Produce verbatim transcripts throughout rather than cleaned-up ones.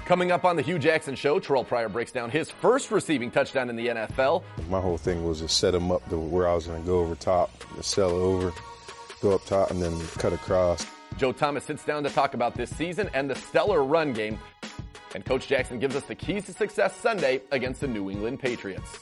Coming up on the Hugh Jackson Show, Terrell Pryor breaks down his first receiving touchdown in the N F L. My whole thing was to set him up to where I was going to go over top, to sell over, go up top, and then cut across. Joe Thomas sits down to talk about this season and the stellar run game. And Coach Jackson gives us the keys to success Sunday against the New England Patriots.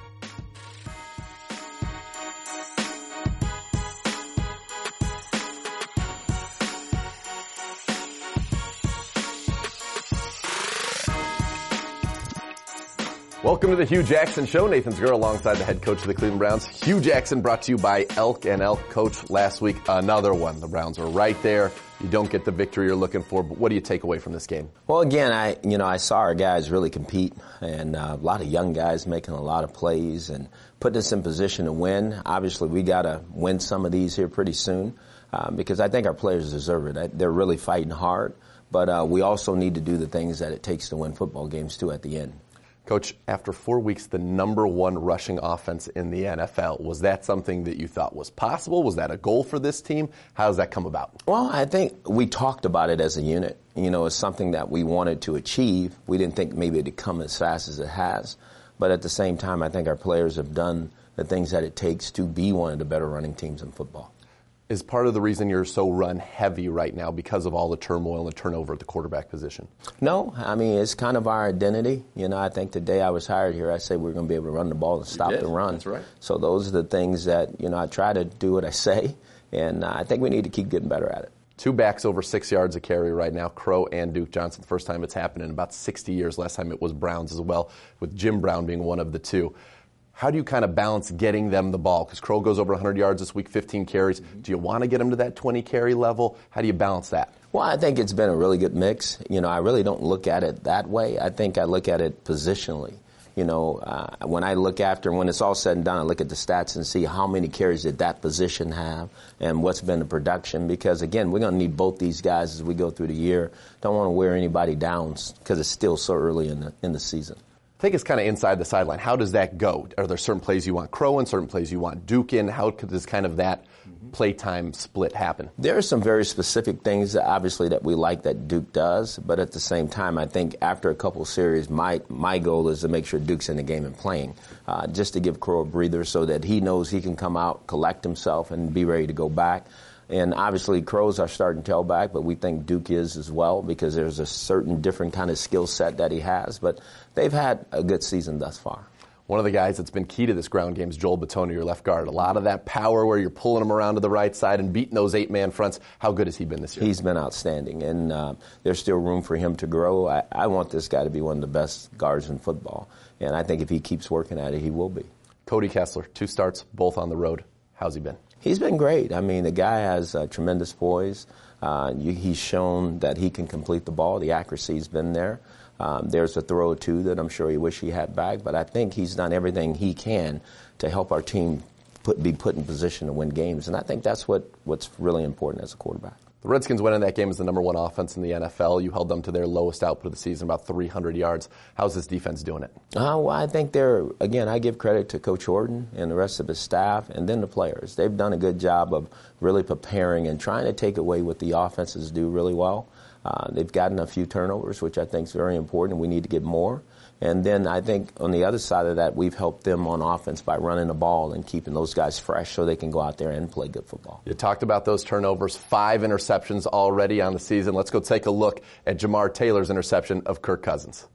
Welcome to the Hugh Jackson Show. Nathan Zegura alongside the head coach of the Cleveland Browns. Hugh Jackson brought to you by Elk and Elk. Coach, last week, another one. The Browns are right there. You don't get the victory you're looking for, but what do you take away from this game? Well, again, I you know I saw our guys really compete, and uh, a lot of young guys making a lot of plays and putting us in position to win. Obviously, we got to win some of these here pretty soon uh, because I think our players deserve it. They're really fighting hard, but uh, we also need to do the things that it takes to win football games, too, at the end. Coach, after four weeks, the number one rushing offense in the N F L, was that something that you thought was possible? Was that a goal for this team? How does that come about? Well, I think we talked about it as a unit. You know, it's something that we wanted to achieve. We didn't think maybe it'd come as fast as it has. But at the same time, I think our players have done the things that it takes to be one of the better running teams in football. Is part of the reason you're so run heavy right now because of all the turmoil and the turnover at the quarterback position? No, I mean, it's kind of our identity. You know, I think the day I was hired here, I said we're going to be able to run the ball and stop the run. That's right. So those are the things that, you know, I try to do what I say, and uh, I think we need to keep getting better at it. Two backs over six yards a carry right now, Crow and Duke Johnson. The first time it's happened in about sixty years. Last time it was Browns as well, with Jim Brown being one of the two. How do you kind of balance getting them the ball? Because Crow goes over one hundred yards this week, fifteen carries. Mm-hmm. Do you want to get him to that twenty carry level? How do you balance that? Well, I think it's been a really good mix. You know, I really don't look at it that way. I think I look at it positionally. You know, uh, when I look after, when it's all said and done, I look at the stats and see how many carries did that position have and what's been the production. Because, again, we're going to need both these guys as we go through the year. Don't want to wear anybody down because it's still so early in the in the season. Take us kind of inside the sideline. How does that go? Are there certain plays you want Crow in, certain plays you want Duke in? How does kind of that mm-hmm. playtime split happen? There are some very specific things, that obviously, that we like that Duke does. But at the same time, I think after a couple of series, my my goal is to make sure Duke's in the game and playing, uh, just to give Crow a breather so that he knows he can come out, collect himself, and be ready to go back. And obviously, Crow's our starting tailback, but we think Duke is as well because there's a certain different kind of skill set that he has. But they've had a good season thus far. One of the guys that's been key to this ground game is Joel Bitonio, your left guard. A lot of that power where you're pulling him around to the right side and beating those eight-man fronts. How good has he been this year? He's been outstanding, and uh, there's still room for him to grow. I, I want this guy to be one of the best guards in football, and I think if he keeps working at it, he will be. Cody Kessler, two starts, both on the road. How's he been? He's been great. I mean, the guy has uh, tremendous poise. Uh, you, he's shown that he can complete the ball. The accuracy's been there. Um, there's a throw or two that I'm sure he wish he had back, but I think he's done everything he can to help our team put, be put in position to win games, and I think that's what, what's really important as a quarterback. The Redskins winning that game as the number one offense in the N F L. You held them to their lowest output of the season, about three hundred yards. How's this defense doing it? Uh, well, I think they're, again, I give credit to Coach Horton and the rest of his staff and then the players. They've done a good job of really preparing and trying to take away what the offenses do really well. Uh, they've gotten a few turnovers, which I think is very important. We need to get more. And then I think on the other side of that, we've helped them on offense by running the ball and keeping those guys fresh so they can go out there and play good football. You talked about those turnovers, five interceptions already on the season. Let's go take a look at Jamar Taylor's interception of Kirk Cousins.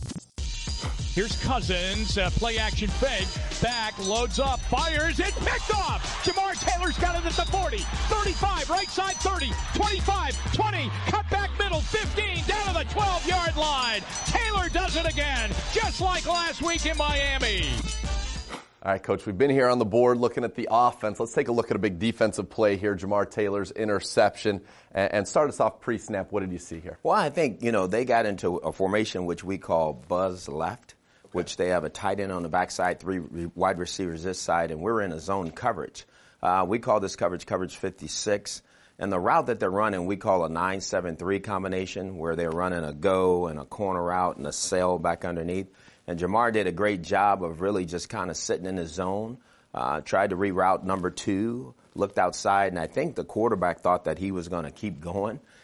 Here's Cousins, uh, play action fake, back, loads up, fires, it picked off! Jamar Taylor's got it at the forty, thirty-five, right side thirty, twenty-five, twenty, cut back middle, fifteen, down to the twelve-yard line. Taylor does it again, just like last week in Miami. All right, Coach, we've been here on the board looking at the offense. Let's take a look at a big defensive play here, Jamar Taylor's interception. And start us off pre-snap. What did you see here? Well, I think, you know, they got into a formation which we call buzz left, which they have a tight end on the backside, three wide receivers this side, and we're in a zone coverage. Uh, we call this coverage coverage fifty-six. And the route that they're running, we call a nine seven three combination, where they're running a go and a corner route and a sail back underneath. And Jamar did a great job of really just kind of sitting in his zone, uh, tried to reroute number two, looked outside, and I think the quarterback thought that he was going to keep going.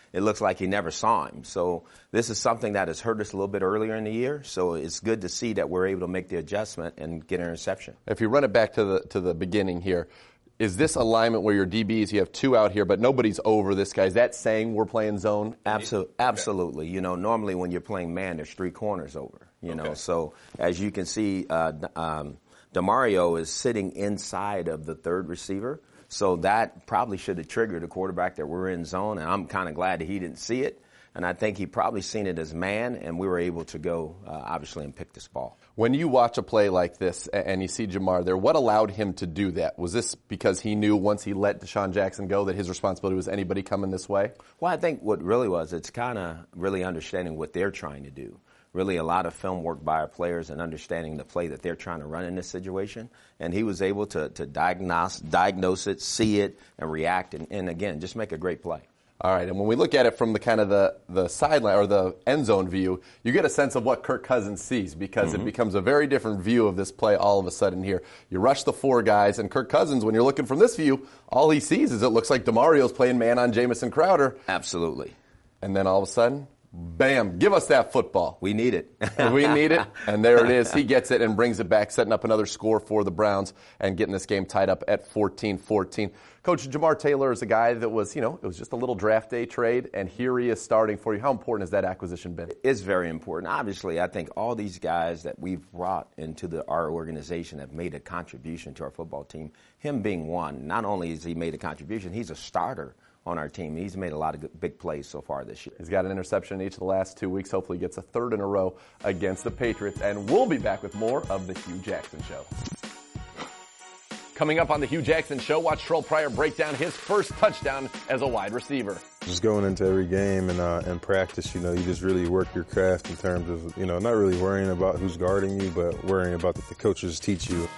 it looks like he never saw him. So this is something that has hurt us a little bit earlier in the year. So it's good to see that we're able to make the adjustment and get an interception. If you run it back to the to the beginning here, is this alignment where your D Bs, you have two out here, but nobody's over this guy? Is that saying we're playing zone? Absolutely. Absolutely. You know, normally when you're playing man, there's three corners over, you know. Okay. So as you can see, uh, um, DeMario is sitting inside of the third receiver. So that probably should have triggered the quarterback that we're in zone. And I'm kind of glad that he didn't see it. And I think he probably seen it as man, and we were able to go, uh, obviously, and pick this ball. When you watch a play like this and you see Ja'Marr there, what allowed him to do that? Was this because he knew once he let Deshaun Jackson go that his responsibility was anybody coming this way? Well, I think what really was, it's kind of really understanding what they're trying to do. Really a lot of film work by our players and understanding the play that they're trying to run in this situation. And he was able to, to diagnose, diagnose it, see it, and react, and, and again, just make a great play. All right, and when we look at it from the kind of the, the sideline or the end zone view, you get a sense of what Kirk Cousins sees because mm-hmm. it becomes a very different view of this play all of a sudden here. You rush the four guys, and Kirk Cousins, when you're looking from this view, all he sees is it looks like DeMario's playing man on Jamison Crowder. Absolutely. And then all of a sudden, bam, give us that football. We need it. We need it, and there it is. He gets it and brings it back, setting up another score for the Browns and getting this game tied up at fourteen fourteen. Coach, Jamar Taylor is a guy that was, you know, it was just a little draft day trade, and here he is starting for you. How important has that acquisition been? It's very important. Obviously, I think all these guys that we've brought into the, our organization have made a contribution to our football team. Him being one, not only has he made a contribution, he's a starter on our team. He's made a lot of good, big plays so far this year. He's got an interception in each of the last two weeks. Hopefully he gets a third in a row against the Patriots. And we'll be back with more of The Hugh Jackson Show. Coming up on The Hugh Jackson Show, watch Terrell Pryor break down his first touchdown as a wide receiver. Just going into every game and uh, and practice, you know, you just really work your craft in terms of, you know, not really worrying about who's guarding you, but worrying about what the coaches teach you.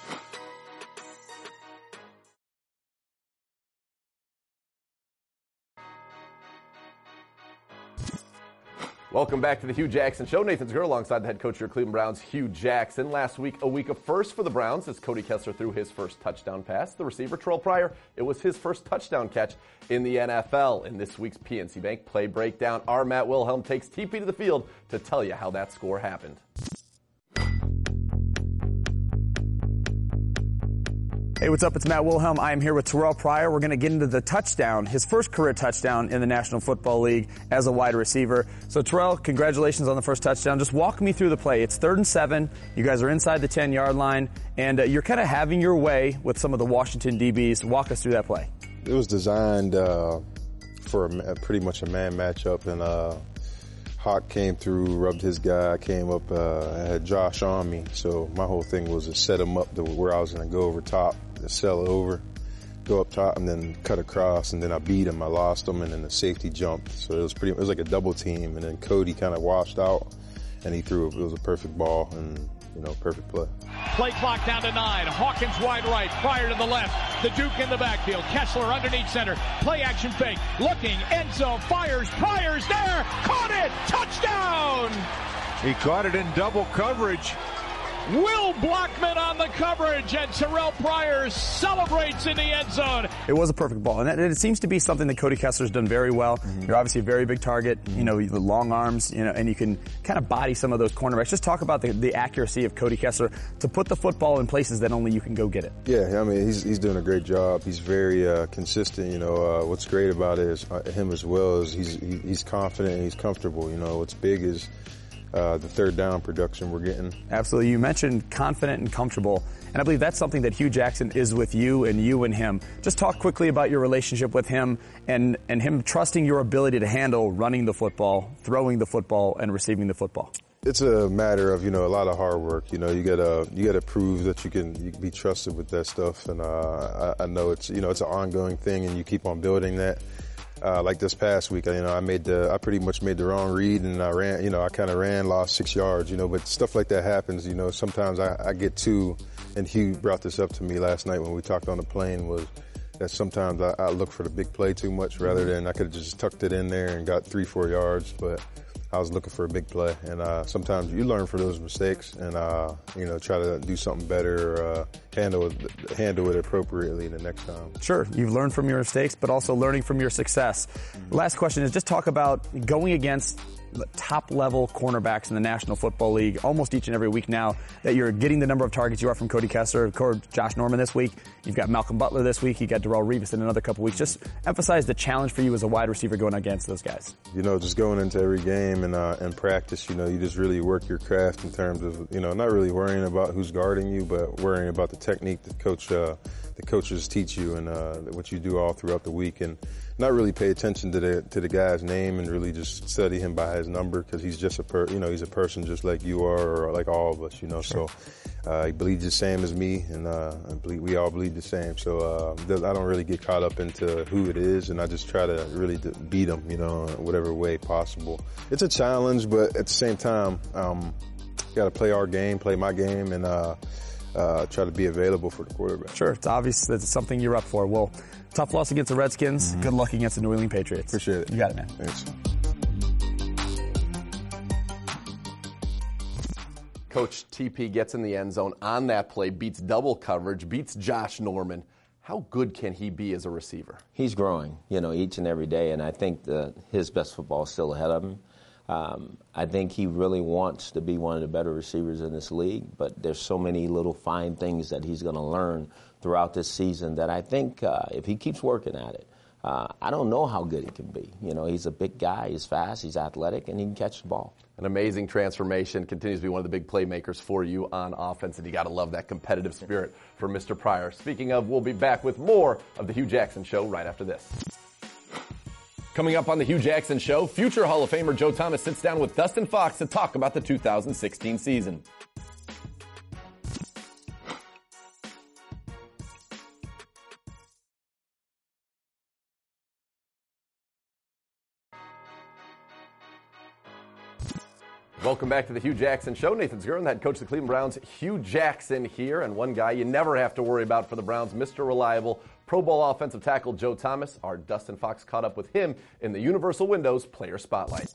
Welcome back to the Hugh Jackson Show. Nathan Zgur alongside the head coach of your Cleveland Browns, Hugh Jackson. Last week, a week of firsts for the Browns as Cody Kessler threw his first touchdown pass. The receiver, Terrell Pryor, it was his first touchdown catch in the N F L. In this week's P N C Bank Play Breakdown, our Matt Wilhelm takes T P to the field to tell you how that score happened. Hey, what's up? It's Matt Wilhelm. I am here with Terrell Pryor. We're going to get into the touchdown, his first career touchdown in the National Football League as a wide receiver. So, Terrell, congratulations on the first touchdown. Just walk me through the play. It's third and seven. You guys are inside the ten-yard line, and uh, you're kind of having your way with some of the Washington D Bs. Walk us through that play. It was designed uh, for a, a pretty much a man matchup, and uh, Hawk came through, rubbed his guy. I came up, uh, I had Josh on me, so my whole thing was to set him up to where I was going to go over top, to sell over, go up top, and then cut across, and then I beat him. I lost him, and then the safety jumped. So it was pretty. It was like a double team, and then Cody kind of washed out, and he threw. It was a perfect ball, and you know, perfect play. Play clock down to nine. Hawkins wide right, Pryor to the left. The Duke in the backfield. Kessler underneath center. Play action fake. Looking. End zone. Fires. Pryor's there. Caught it. Touchdown. He caught it in double coverage. Will Blackman on the coverage, and Terrell Pryor celebrates in the end zone. It was a perfect ball, and it, it seems to be something that Cody Kessler's done very well. Mm-hmm. You're obviously a very big target, mm-hmm. you know, the long arms, you know, and you can kind of body some of those cornerbacks. Just talk about the, the accuracy of Cody Kessler to put the football in places that only you can go get it. Yeah, I mean, he's he's doing a great job. He's very uh, consistent. You know, uh, what's great about it is uh, him as well is he's he, he's confident and he's comfortable. You know, what's big is Uh, the third down production we're getting. Absolutely. You mentioned confident and comfortable, and I believe that's something that Hugh Jackson is with you and you and him. Just talk quickly about your relationship with him and, and him trusting your ability to handle running the football, throwing the football, and receiving the football. It's a matter of, you know, a lot of hard work. You know, you gotta you gotta prove that you can you can be trusted with that stuff, and uh, I, I know it's you know it's an ongoing thing, and you keep on building that. Uh, like this past week, you know, I made the, I pretty much made the wrong read, and I ran, you know, I kind of ran, lost six yards, you know, but stuff like that happens, you know, sometimes I, I get too, and Hugh brought this up to me last night when we talked on the plane, was that sometimes I, I look for the big play too much rather than I could have just tucked it in there and got three, four yards, but I was looking for a big play. And uh, sometimes you learn from those mistakes and, uh, you know, try to do something better or uh, handle it, handle it appropriately the next time. Sure, you've learned from your mistakes, but also learning from your success. Last question is just talk about going against the top-level cornerbacks in the National Football League almost each and every week now, that you're getting the number of targets you are from Cody Kessler, Josh Norman this week. You've got Malcolm Butler this week. You got Darrelle Revis in another couple weeks. Just emphasize the challenge for you as a wide receiver going against those guys. You know, just going into every game and uh, and practice, you know, you just really work your craft in terms of, you know, not really worrying about who's guarding you, but worrying about the technique that coach, uh, the coaches teach you and uh, what you do all throughout the week, and not really pay attention to the to the guy's name and really just study him by his number, because he's just a per, you know, he's a person just like you are or like all of us, you know. Sure. So uh, he bleeds the same as me, and uh, I bleed, we all bleed the same. So uh, I don't really get caught up into who it is, and I just try to really beat him, you know, in whatever way possible. It's a challenge, but at the same time, um, got to play our game, play my game, and uh, uh, try to be available for the quarterback. Sure, it's obvious that it's something you're up for. Well, tough loss against the Redskins. Mm-hmm. Good luck against the New England Patriots. Appreciate it. You got it, man. Thanks. Coach, T P gets in the end zone on that play, beats double coverage, beats Josh Norman. How good can he be as a receiver? He's growing, you know, each and every day, and I think the, his best football is still ahead of him. Um, I think he really wants to be one of the better receivers in this league, but there's so many little fine things that he's going to learn throughout this season that I think uh, if he keeps working at it, uh, I don't know how good he can be. You know, he's a big guy, he's fast, he's athletic, and he can catch the ball. An amazing transformation, continues to be one of the big playmakers for you on offense, and you got to love that competitive spirit for Mister Pryor. Speaking of, we'll be back with more of the Hugh Jackson Show right after this. Coming up on the Hugh Jackson Show, future Hall of Famer Joe Thomas sits down with Dustin Fox to talk about the two thousand sixteen season. Welcome back to the Hugh Jackson Show. Nathan Zgurin, the head coach of the Cleveland Browns. Hugh Jackson here, and one guy you never have to worry about for the Browns, Mister Reliable, Pro Bowl offensive tackle Joe Thomas. Our Dustin Fox caught up with him in the Universal Windows Player Spotlight.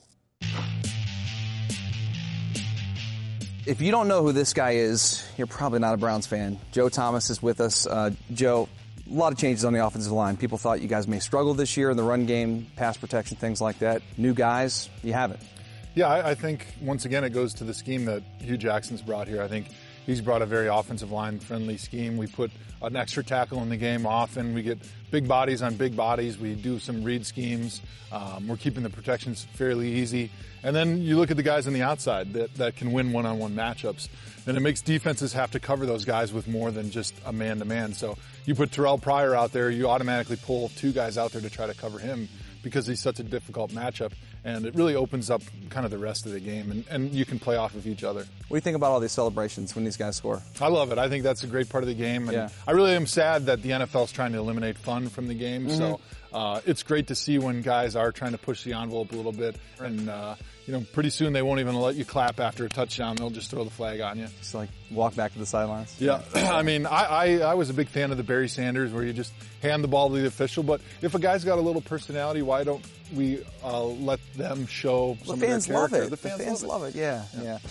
If you don't know who this guy is, you're probably not a Browns fan. Joe Thomas is with us. Uh, Joe, a lot of changes on the offensive line. People thought you guys may struggle this year in the run game, pass protection, things like that. New guys, you haven't. Yeah, I, I think, once again, it goes to the scheme that Hugh Jackson's brought here. I think he's brought a very offensive line-friendly scheme. We put an extra tackle in the game often. We get big bodies on big bodies. We do some read schemes. Um, we're keeping the protections fairly easy. And then you look at the guys on the outside that, that can win one-on-one matchups. And it makes defenses have to cover those guys with more than just a man-to-man. So you put Terrell Pryor out there, you automatically pull two guys out there to try to cover him because he's such a difficult matchup. And it really opens up kind of the rest of the game, and, and you can play off of each other. What do you think about all these celebrations when these guys score? I love it. I think that's a great part of the game. And yeah. I really am sad that the N F L is trying to eliminate fun from the game. Mm-hmm. So uh, it's great to see when guys are trying to push the envelope a little bit. And, uh, you know, pretty soon they won't even let you clap after a touchdown. They'll just throw the flag on you. Just like walk back to the sidelines. Yeah. I mean, I, I, I was a big fan of the Barry Sanders where you just hand the ball to the official. But if a guy's got a little personality, why don't we uh, let them show some the fans of their love character? it. The fans, the fans love, love it. it. Yeah, yeah, yeah.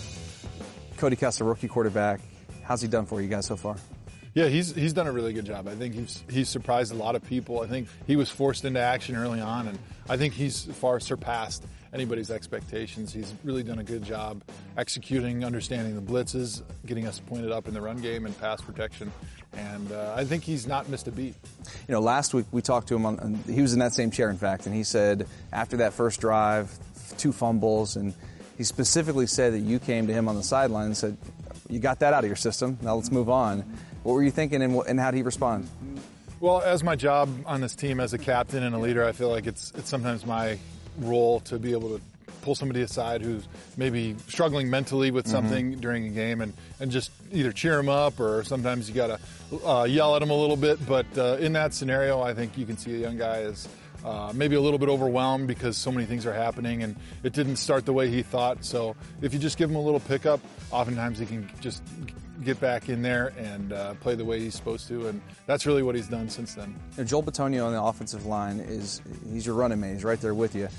Cody Kessler, rookie quarterback. How's he done for you guys so far? Yeah, he's he's done a really good job. I think he's he's surprised a lot of people. I think he was forced into action early on, and I think he's far surpassed anybody's expectations. He's really done a good job executing, understanding the blitzes, getting us pointed up in the run game and pass protection, and uh, I think he's not missed a beat. You know, last week we talked to him on, and he was in that same chair, in fact, and he said after that first drive, two fumbles, and he specifically said that you came to him on the sideline and said, you got that out of your system, now let's move on. What were you thinking, and, and how did he respond? Well, as my job on this team as a captain and a leader, I feel like it's it's sometimes my role to be able to pull somebody aside who's maybe struggling mentally with something mm-hmm. during a game and, and just either cheer them up, or sometimes you got to uh, yell at them a little bit. But uh, in that scenario, I think you can see a young guy is uh, maybe a little bit overwhelmed because so many things are happening and it didn't start the way he thought. So if you just give him a little pickup, oftentimes he can just get back in there and uh, play the way he's supposed to, and that's really what he's done since then. You know, Joel Bitonio on the offensive line is he's your running mate. He's right there with you.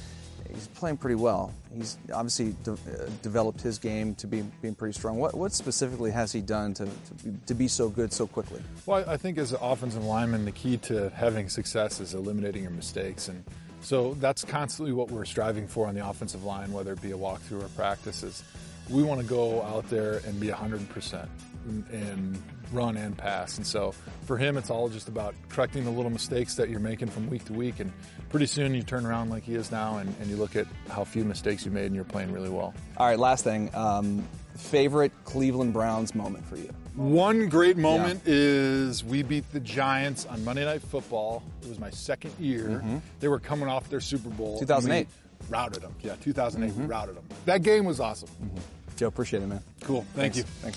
he's playing pretty well. He's obviously de- uh, developed his game to be being pretty strong. What what specifically has he done to, to, be, to be so good so quickly? Well, I think as an offensive lineman, the key to having success is eliminating your mistakes. And so that's constantly what we're striving for on the offensive line, whether it be a walkthrough or practices. We want to go out there and be one hundred percent and run and pass. And so for him, it's all just about correcting the little mistakes that you're making from week to week. And pretty soon you turn around like he is now and, and you look at how few mistakes you made and you're playing really well. All right, last thing. Um, favorite Cleveland Browns moment for you? One great moment yeah. is we beat the Giants on Monday Night Football. It was my second year. Mm-hmm. They were coming off their Super Bowl. two thousand eight. Routed them. Yeah, two thousand eight, mm-hmm. we routed them. That game was awesome. Mm-hmm. Joe, appreciate it, man. Cool. Thank Thanks. you. Thanks.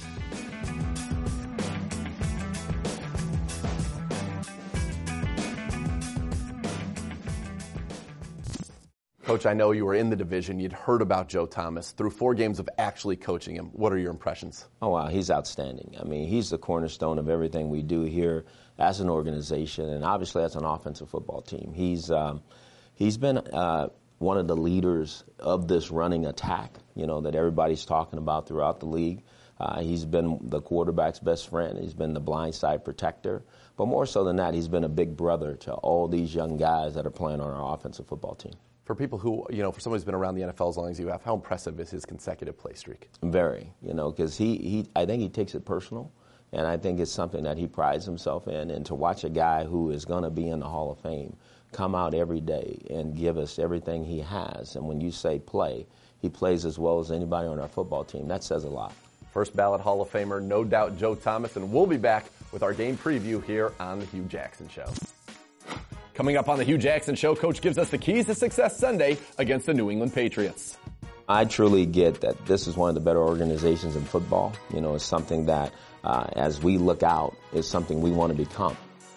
Coach, I know you were in the division. You'd heard about Joe Thomas. Through four games of actually coaching him, what are your impressions? Oh, wow, he's outstanding. I mean, he's the cornerstone of everything we do here as an organization and obviously as an offensive football team. He's um, he's been uh, one of the leaders of this running attack, you know, that everybody's talking about throughout the league. Uh, he's been the quarterback's best friend. He's been the blind side protector. But more so than that, he's been a big brother to all these young guys that are playing on our offensive football team. For people who, you know, for somebody who's been around the N F L as long as you have, how impressive is his consecutive play streak? Very, you know, because he, he, I think he takes it personal, and I think it's something that he prides himself in. And to watch a guy who is going to be in the Hall of Fame come out every day and give us everything he has, and when you say play, he plays as well as anybody on our football team. That says a lot. First ballot Hall of Famer, no doubt, Joe Thomas, and we'll be back with our game preview here on The Hugh Jackson Show. Coming up on The Hugh Jackson Show, Coach gives us the keys to success Sunday against the New England Patriots. I truly get that this is one of the better organizations in football. You know, it's something that, uh, as we look out, is something we want to become.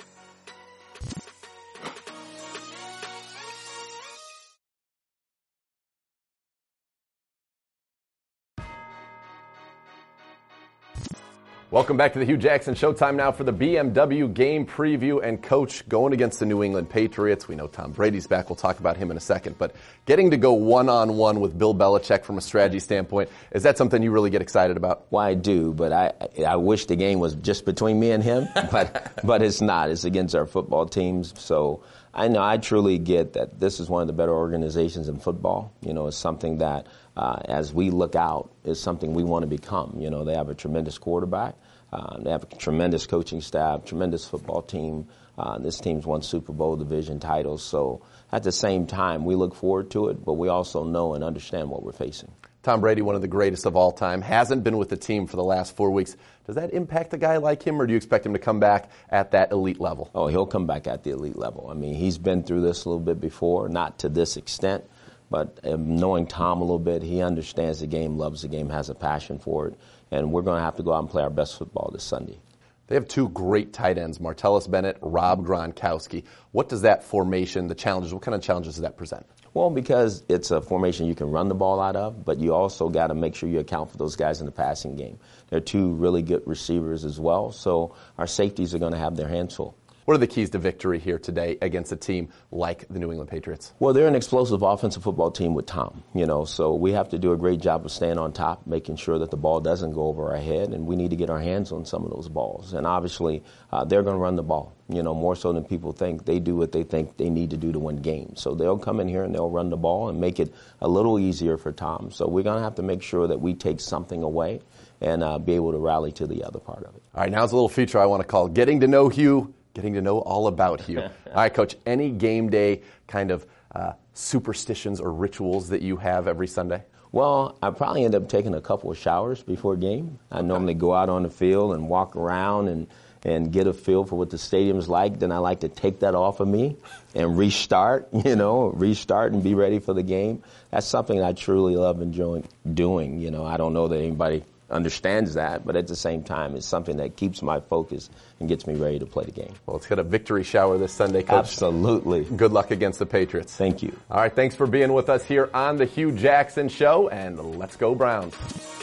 Welcome back to the Hugh Jackson Show. Time now for the B M W game preview. And Coach, going against the New England Patriots, we know Tom Brady's back. We'll talk about him in a second. But getting to go one-on-one with Bill Belichick from a strategy standpoint, is that something you really get excited about? Well, I do, but I I wish the game was just between me and him. But but it's not. It's against our football teams. So I know I truly get that this is one of the better organizations in football. You know, it's something that, uh, as we look out, is something we want to become. You know, they have a tremendous quarterback. Uh, they have a tremendous coaching staff, tremendous football team. Uh, this team's won Super Bowl division titles. So at the same time, we look forward to it, but we also know and understand what we're facing. Tom Brady, one of the greatest of all time, hasn't been with the team for the last four weeks. Does that impact a guy like him, or do you expect him to come back at that elite level? Oh, he'll come back at the elite level. I mean, he's been through this a little bit before, not to this extent, but knowing Tom a little bit, he understands the game, loves the game, has a passion for it, and we're going to have to go out and play our best football this Sunday. They have two great tight ends, Martellus Bennett, Rob Gronkowski. What does that formation, the challenges, what kind of challenges does that present? Well, because it's a formation you can run the ball out of, but you also got to make sure you account for those guys in the passing game. They're two really good receivers as well, so our safeties are going to have their hands full. What are the keys to victory here today against a team like the New England Patriots? Well, they're an explosive offensive football team with Tom, you know, so we have to do a great job of staying on top, making sure that the ball doesn't go over our head, and we need to get our hands on some of those balls. And obviously, uh, they're going to run the ball, you know, more so than people think. They do what they think they need to do to win games. So they'll come in here and they'll run the ball and make it a little easier for Tom. So we're going to have to make sure that we take something away and uh, be able to rally to the other part of it. All right, now's a little feature I want to call Getting to Know Hugh. Getting to know all about you. All right, Coach, any game day kind of uh, superstitions or rituals that you have every Sunday? Well, I probably end up taking a couple of showers before a game. I okay. normally go out on the field and walk around and, and get a feel for what the stadium's like. Then I like to take that off of me and restart, you know, restart and be ready for the game. That's something I truly love enjoying doing. You know, I don't know that anybody understands that, but at the same time, it's something that keeps my focus and gets me ready to play the game. Well, let's get a victory shower this Sunday, Coach. Absolutely. Good luck against the Patriots. Thank you. All right, thanks for being with us here on the Hugh Jackson Show, and let's go Browns.